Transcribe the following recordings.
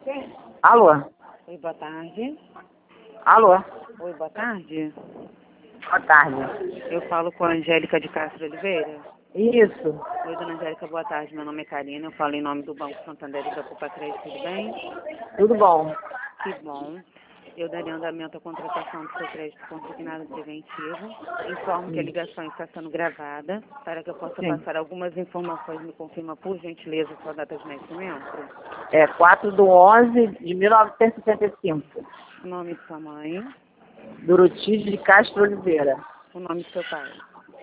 Alô? Oi, boa tarde. Alô? Oi, boa tarde. Boa tarde. Eu falo com a Angélica de Castro Oliveira. Isso. Oi, dona Angélica, boa tarde. Meu nome é Karina. Eu falo em nome do Banco Santander e da Culpa Crédito, tudo bem? Tudo bom? Que bom. Eu daria andamento à contratação do seu crédito consignado preventivo. Informo que a ligação está sendo gravada para que eu possa Sim. passar algumas informações. Me confirma, por gentileza, sua data de nascimento. É 4/11/1965. O nome de sua mãe. Duruti de Castro Oliveira. O nome do seu pai.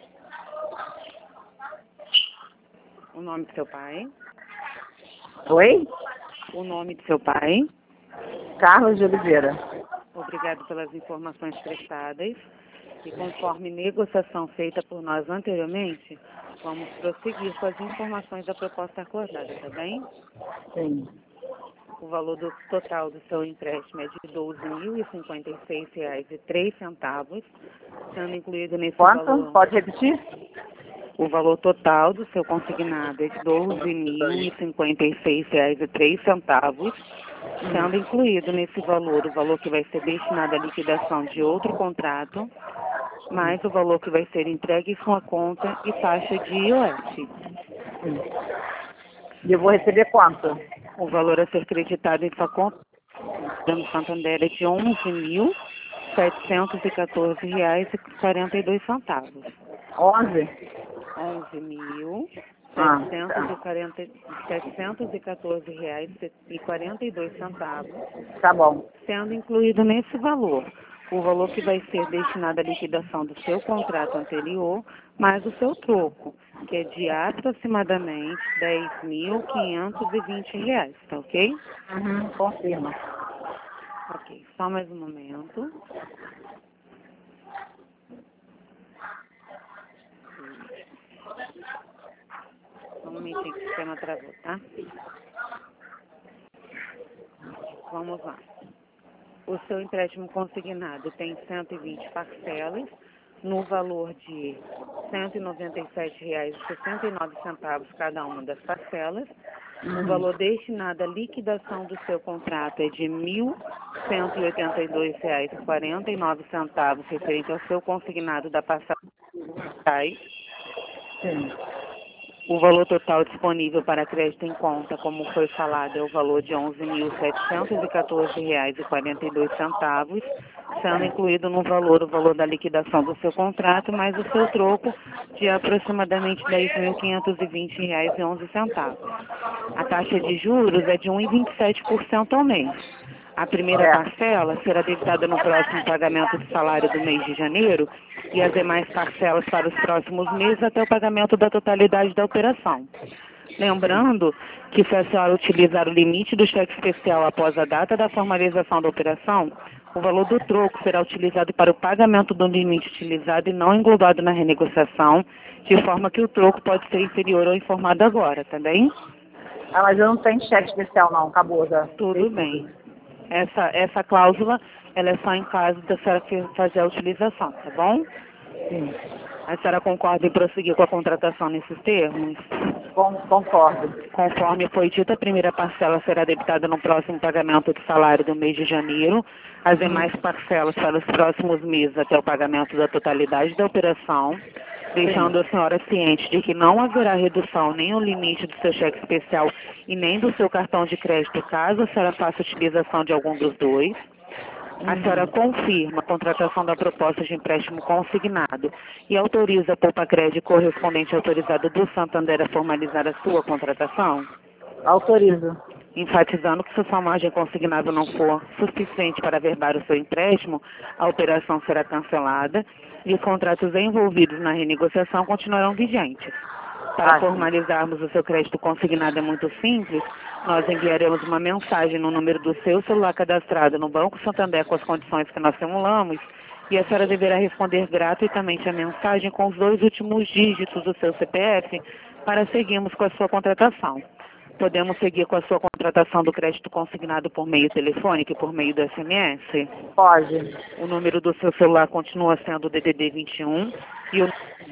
O nome do seu pai. Oi? O nome do seu pai. Carlos de Oliveira. Obrigado pelas informações prestadas. E conforme negociação feita por nós anteriormente, vamos prosseguir com as informações da proposta acordada, tá bem? Sim. O valor total do seu empréstimo é de R$ 12.056,03, sendo incluído nesse Quanto? valor... Pode repetir? O valor total do seu consignado é de R$ 12.056,03, sendo incluído nesse valor o valor que vai ser destinado à liquidação de outro contrato, mais o valor que vai ser entregue em sua conta e taxa de IOF. E eu vou receber quanto? O valor a ser creditado em sua conta no Santander é de R$ 11.714,42. 11? R$ 11.714,42, Tá bom. sendo incluído nesse valor o valor que vai ser destinado à liquidação do seu contrato anterior, mais o seu troco, que é de aproximadamente R$ 10.520, tá ok? Uhum, confirma. Ok, só mais um momento. Um momentinho que o sistema travou, tá? Vamos lá. O seu empréstimo consignado tem 120 parcelas, no valor de R$ 197,69 cada uma das parcelas. O valor destinado à liquidação do seu contrato é de R$ 1.182,49, referente ao seu consignado da passagem. Sim. O valor total disponível para crédito em conta, como foi falado, é o valor de R$ 11.714,42, sendo incluído no valor o valor da liquidação do seu contrato, mais o seu troco de aproximadamente R$ 10.520,11. A taxa de juros é de 1,27% ao mês. A primeira parcela será debitada no próximo pagamento do salário do mês de janeiro e as demais parcelas para os próximos meses até o pagamento da totalidade da operação. Lembrando que se a senhora utilizar o limite do cheque especial após a data da formalização da operação, o valor do troco será utilizado para o pagamento do limite utilizado e não englobado na renegociação, de forma que o troco pode ser inferior ao informado agora, tá bem? Ah, mas eu não tenho cheque especial não, acabou já. Tudo bem. Essa cláusula, ela é só em caso da senhora fazer a utilização, tá bom? Sim. A senhora concorda em prosseguir com a contratação nesses termos? Concordo. Conforme foi dito, a primeira parcela será debitada no próximo pagamento do salário do mês de janeiro. As demais parcelas para os próximos meses até o pagamento da totalidade da operação, deixando a senhora ciente de que não haverá redução nem no limite do seu cheque especial e nem do seu cartão de crédito, caso a senhora faça utilização de algum dos dois. A senhora confirma a contratação da proposta de empréstimo consignado e autoriza a Poupa Crédito correspondente autorizado do Santander a formalizar a sua contratação? Autorizo. Enfatizando que se sua margem consignada não for suficiente para averbar o seu empréstimo, a operação será cancelada e os contratos envolvidos na renegociação continuarão vigentes. Para formalizarmos o seu crédito consignado é muito simples. Nós enviaremos uma mensagem no número do seu celular cadastrado no Banco Santander com as condições que nós simulamos e a senhora deverá responder gratuitamente a mensagem com os 2 últimos dígitos do seu CPF para seguirmos com a sua contratação. Podemos seguir com a sua contratação do crédito consignado por meio telefônico e por meio do SMS? Pode. O número do seu celular continua sendo o DDD 21 e o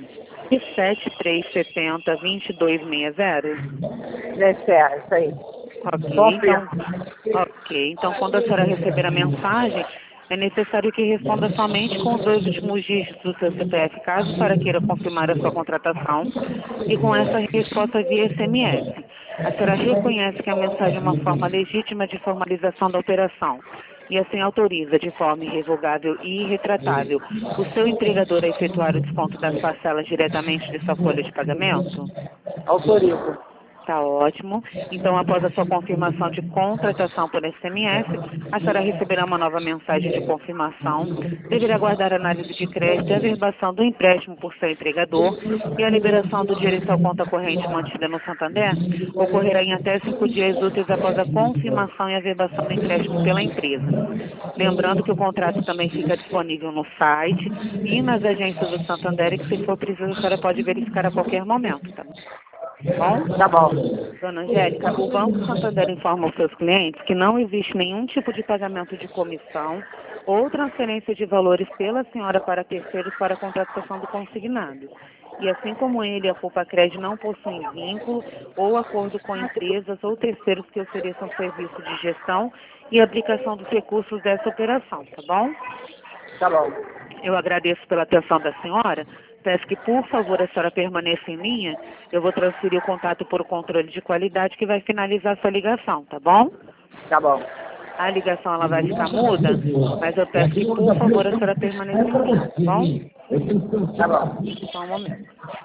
7370-2260? Isso aí. Confirmo. Então quando a senhora receber a mensagem, é necessário que responda somente com os 2 últimos dígitos do seu CPF, caso a senhora queira confirmar a sua contratação, e com essa resposta via SMS. A senhora reconhece que a mensagem é uma forma legítima de formalização da operação e assim autoriza de forma irrevogável e irretratável o seu empregador a efetuar o desconto das parcelas diretamente de sua folha de pagamento? Autorizo. Tá ótimo. Então, após a sua confirmação de contratação por SMS, a senhora receberá uma nova mensagem de confirmação. Deverá aguardar a análise de crédito e a averbação do empréstimo por seu empregador e a liberação do dinheiro em sua conta corrente mantida no Santander ocorrerá em até 5 dias úteis após a confirmação e averbação do empréstimo pela empresa. Lembrando que o contrato também fica disponível no site e nas agências do Santander e que, se for preciso, a senhora pode verificar a qualquer momento, tá bom? Tá bom. Dona Angélica, o Banco Santander informa aos seus clientes que não existe nenhum tipo de pagamento de comissão ou transferência de valores pela senhora para terceiros para a contratação do consignado. E assim como ele, a Culpacred não possuem vínculo ou acordo com empresas ou terceiros que ofereçam serviço de gestão e aplicação dos recursos dessa operação, tá bom? Tá bom. Eu agradeço pela atenção da senhora. Peço que, por favor, a senhora permaneça em linha. Eu vou transferir o contato por controle de qualidade que vai finalizar a sua ligação, tá bom? Tá bom. A ligação ela vai ficar muda, mas eu peço que, por favor, a senhora permaneça em linha, tá bom? Tá bom. Só um momento.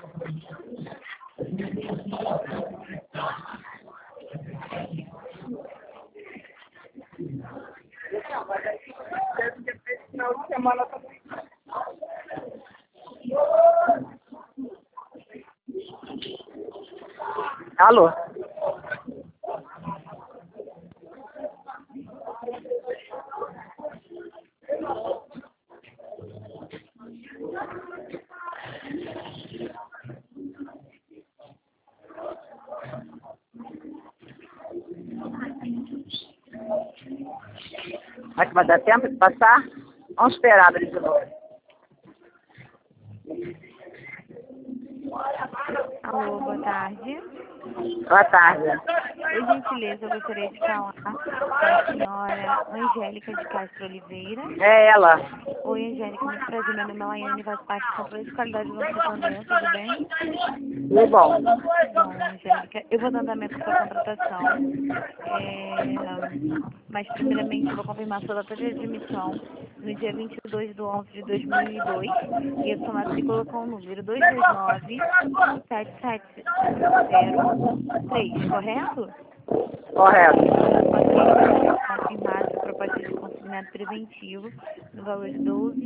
Alô? Será que vai dar tempo de passar? Vamos esperar abrir de novo. Alô, boa tarde. Boa tarde. Por gentileza, eu gostaria de falar com a senhora Angélica de Castro Oliveira. É ela. Oi, Angélica, muito prazer. Meu nome é Laiane, faço parte do controle de qualidade do Banco Santander, tudo bem? Tudo bom. Bom, Angélica, eu vou dar andamento com a contratação. Mas, primeiramente, eu vou confirmar sua data de admissão no dia 22/11/2002 e a sua matrícula com o número 229-7703, correto? Correto. Confirmado a proposta de consignado preventivo no valor de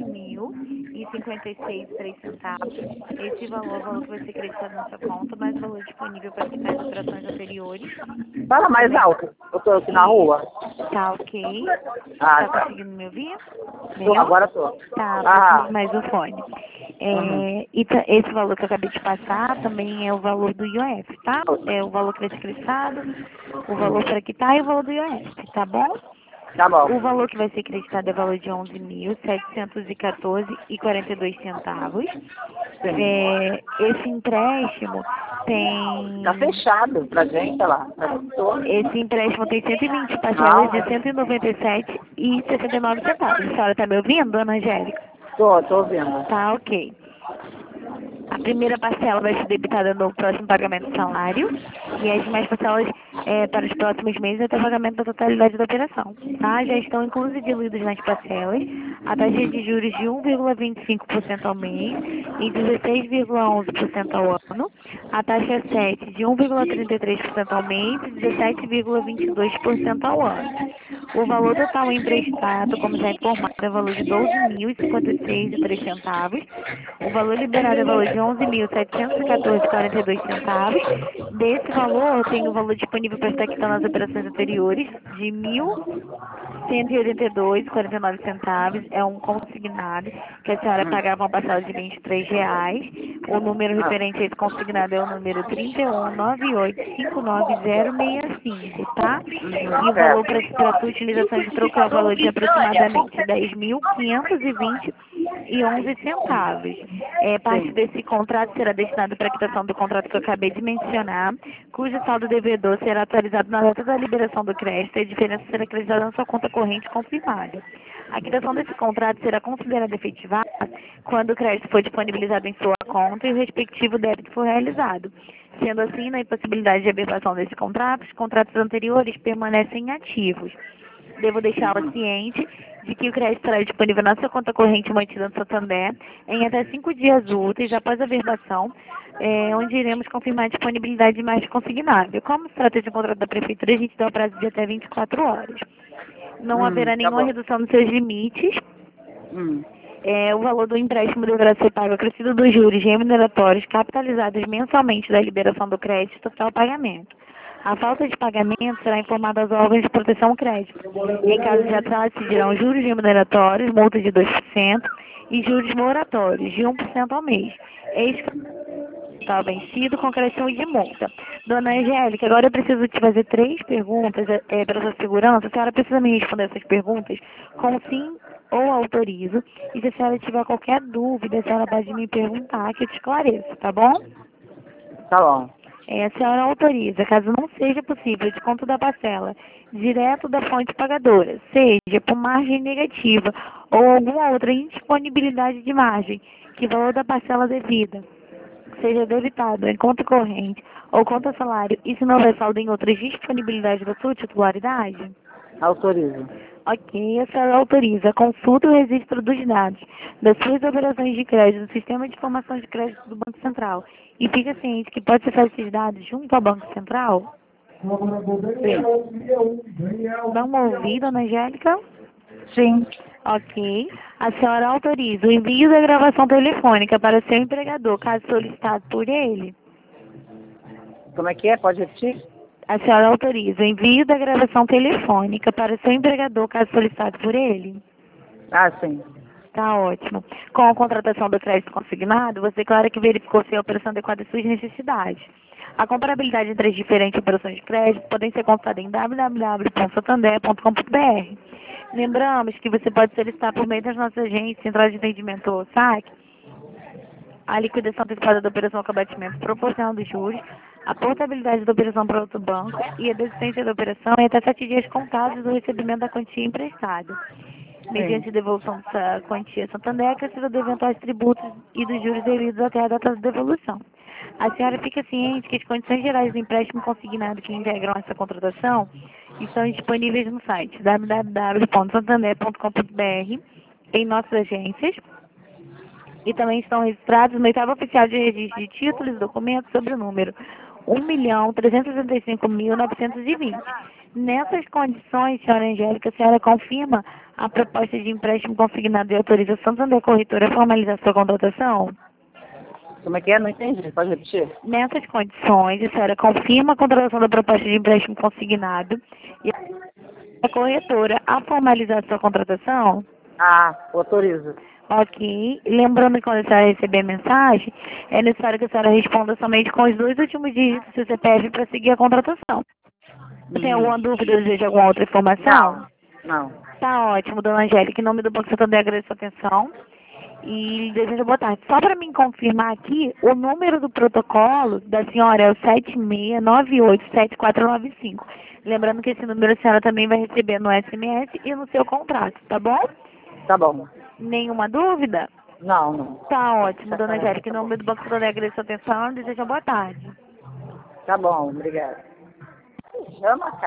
12.056,03 centavos. Esse valor é o valor que vai ser acreditado na sua conta, mais o valor disponível para quitar as operações anteriores. Fala mais alto. Eu tô aqui na rua. Tá ok? Ah, Tá tá. conseguindo me ouvir? Agora tô. Tá, mais o fone. Esse valor que eu acabei de passar também é o valor do IOF, tá? É o valor que vai ser acreditado, o valor para quitar e o valor do IOF, tá bom? Tá bom. O valor que vai ser acreditado é o valor de 11.714,42 centavos. Esse empréstimo tem... Tá fechado pra gente, olha lá. Esse empréstimo tem 120 parcelas de 197,69 centavos. A senhora tá me ouvindo, dona Angélica? Tô ouvindo. Tá, ok. A primeira parcela vai ser debitada no próximo pagamento do salário e as demais parcelas para os próximos meses até o pagamento da totalidade da operação. Tá? Já estão inclusos e diluídos nas parcelas a taxa de juros de 1,25% ao mês e 16,11% ao ano, a taxa 7 de 1,33% ao mês e 17,22% ao ano. O valor total emprestado, como já informado, é o valor de 12.056,03 centavos. O valor liberado é o valor de 11.714,42 centavos. Desse valor, tem o valor disponível para estar quitando as operações anteriores de 1.182,49 centavos. É um consignado que a senhora pagava uma parcela de R$23. O número referente a esse consignado é o número 3198599065, tá? E o valor para sua utilização de troco é o valor de aproximadamente R$10.520,00 R$ 1,11. Parte desse contrato será destinado para a quitação do contrato que eu acabei de mencionar, cujo saldo devedor será atualizado na data da liberação do crédito e a diferença será acreditada na sua conta corrente confirmada. A quitação desse contrato será considerada efetivada quando o crédito for disponibilizado em sua conta e o respectivo débito for realizado. Sendo assim, na impossibilidade de aberração desse contrato, os contratos anteriores permanecem ativos. Devo deixá-la ciente de que o crédito estará disponível na sua conta corrente mantida no Santander em até 5 dias úteis após a verbação, onde iremos confirmar a disponibilidade de margem consignável. Como se trata de um contrato da Prefeitura, a gente dá o prazo de até 24 horas. Não haverá nenhuma redução nos seus limites. O valor do empréstimo deverá ser pago acrescido dos juros remuneratórios capitalizados mensalmente da liberação do crédito até o pagamento. A falta de pagamento será informada aos órgãos de proteção ao crédito. Em caso de atraso, se dirão juros remuneratórios, multa de 2% e juros moratórios de 1% ao mês. Está vencido com acréscimo de multa. Dona Angélica, agora eu preciso te fazer 3 perguntas para sua segurança. A senhora precisa me responder essas perguntas com sim ou autorizo. E se a senhora tiver qualquer dúvida, a senhora pode me perguntar que eu te esclareço, tá bom? Tá bom. A senhora autoriza, caso não seja possível, o desconto da parcela direto da fonte pagadora, seja por margem negativa ou alguma outra indisponibilidade de margem, que o valor da parcela devida seja debitado em conta corrente ou conta salário, e se não houver saldo em outras disponibilidades da sua titularidade? Autorizo. Ok, a senhora autoriza. Consulta o registro dos dados das suas operações de crédito no Sistema de Informação de Crédito do Banco Central e fica ciente que pode acessar esses dados junto ao Banco Central? Dá uma ouvida, Dona Angélica? Sim. Ok. A senhora autoriza o envio da gravação telefônica para seu empregador, caso solicitado por ele? Como é que é? Pode repetir? A senhora autoriza o envio da gravação telefônica para seu empregador, caso solicitado por ele? Ah, sim. Tá ótimo. Com a contratação do crédito consignado, você declara que verificou se a operação adequada às suas necessidades. A comparabilidade entre as diferentes operações de crédito podem ser consultada em www.santander.com.br. Lembramos que você pode solicitar por meio das nossas agências, Central de Atendimento ou SAC, a liquidação antecipada da operação com abatimento proporcional dos juros, a portabilidade da operação para outro banco e a desistência da operação em até 7 dias contados do recebimento da quantia emprestada, mediante devolução dessa quantia Santander, acrescida de eventuais tributos e dos juros devidos até a data da devolução. A senhora fica ciente que as condições gerais do empréstimo consignado que integram essa contratação estão disponíveis no site www.santander.com.br, em nossas agências, e também estão registrados no oitavo oficial de registro de títulos e documentos sobre o número 1.365.920. Nessas condições, senhora Angélica, a senhora confirma a proposta de empréstimo consignado e autoriza a Santander Corretora a formalizar sua contratação? Como é que é? Não entendi. Pode repetir? Nessas condições, a senhora confirma a contratação da proposta de empréstimo consignado e a corretora a formalizar sua contratação? Ah, autorizo. Ok. Lembrando que quando a senhora receber a mensagem, é necessário que a senhora responda somente com os 2 últimos dígitos do seu CPF para seguir a contratação. Tem alguma dúvida ou deseja alguma outra informação? Não. Tá ótimo, dona Angélica. Em nome do Banco Santander, agradeço a atenção e desejo boa tarde. Só para me confirmar aqui, o número do protocolo da senhora é o 76987495. Lembrando que esse número a senhora também vai receber no SMS e no seu contrato, tá bom? Tá bom. Nenhuma dúvida? Não. Tá ótimo, dona Angélica. Em nome do Banco Santander, agradeço a atenção e desejo boa tarde. Tá bom, obrigada. Chama, cara.